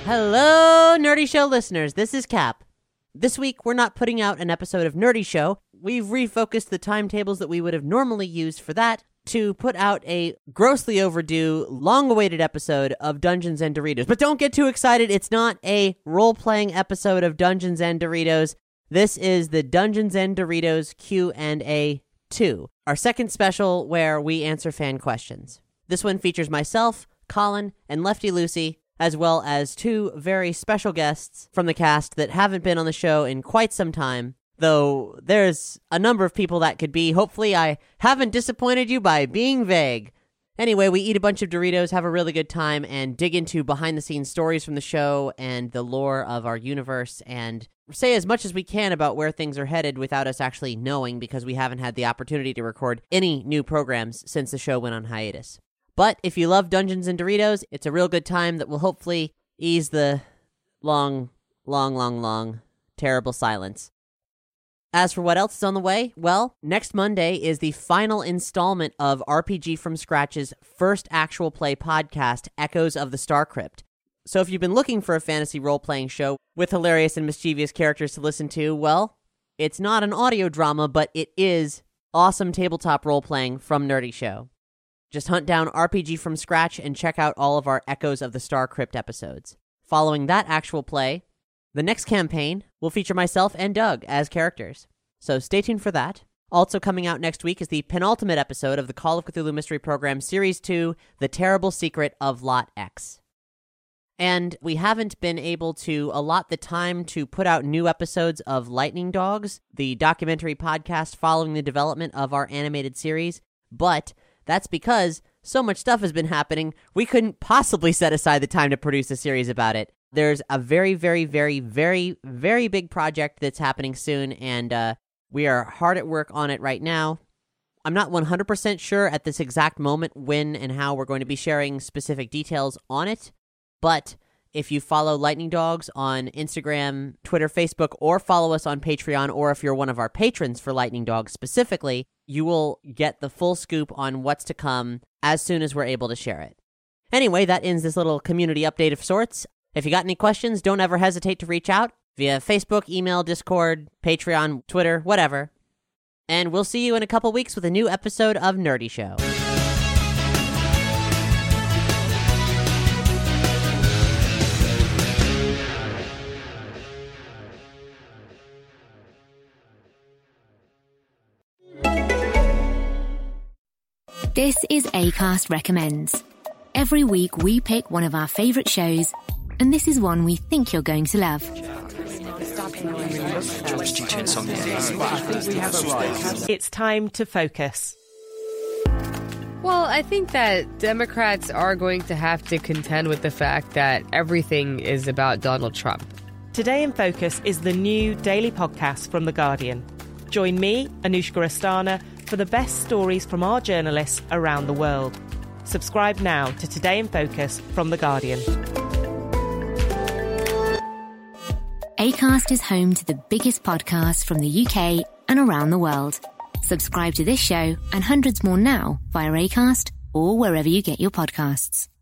Hello, Nerdy Show listeners. This is Cap. This week, we're not putting out an episode of Nerdy Show. We've refocused the timetables that we would have normally used for that to put out a grossly overdue, long-awaited episode of Dungeons & Doritos. But don't get too excited. It's not a role-playing episode of Dungeons & Doritos. This is the Dungeons & Doritos Q&A 2, our second special where we answer fan questions. This one features myself, Colin, and Lefty Lucy, as well as two very special guests from the cast that haven't been on the show in quite some time, though there's a number of people that could be. Hopefully I haven't disappointed you by being vague. Anyway, we eat a bunch of Doritos, have a really good time, and dig into behind-the-scenes stories from the show and the lore of our universe, and say as much as we can about where things are headed without us actually knowing, because we haven't had the opportunity to record any new programs since the show went on hiatus. But if you love Dungeons & Doritos, it's a real good time that will hopefully ease the long, terrible silence. As for what else is on the way, well, next Monday is the final installment of RPG from Scratch's first actual play podcast, Echoes of the Star Crypt. So if you've been looking for a fantasy role-playing show with hilarious and mischievous characters to listen to, well, it's not an audio drama, but it is awesome tabletop role-playing from Nerdy Show. Just hunt down RPG from Scratch and check out all of our Echoes of the Star Crypt episodes. Following that actual play, the next campaign will feature myself and Doug as characters. So stay tuned for that. Also coming out next week is the penultimate episode of the Call of Cthulhu Mystery Program Series 2, The Terrible Secret of Lot X. And we haven't been able to allot the time to put out new episodes of Lightning Dogs, the documentary podcast following the development of our animated series, but that's because so much stuff has been happening, we couldn't possibly set aside the time to produce a series about it. There's a very big project that's happening soon, and we are hard at work on it right now. I'm not 100% sure at this exact moment when and how we're going to be sharing specific details on it, but if you follow Lightning Dogs on Instagram, Twitter, Facebook, or follow us on Patreon, or if you're one of our patrons for Lightning Dogs specifically, you will get the full scoop on what's to come as soon as we're able to share it. Anyway, that ends this little community update of sorts. If you got any questions, don't ever hesitate to reach out via Facebook, email, Discord, Patreon, Twitter, whatever. And we'll see you in a couple weeks with a new episode of Nerdy Show. This is Acast Recommends. Every week we pick one of our favourite shows, and this is one we think you're going to love. It's time to focus. Well, I think that Democrats are going to have to contend with the fact that everything is about Donald Trump. Today in Focus is the new daily podcast from The Guardian. Join me, Anushka Astana, for the best stories from our journalists around the world. Subscribe now to Today in Focus from The Guardian. Acast is home to the biggest podcasts from the UK and around the world. Subscribe to this show and hundreds more now via Acast or wherever you get your podcasts.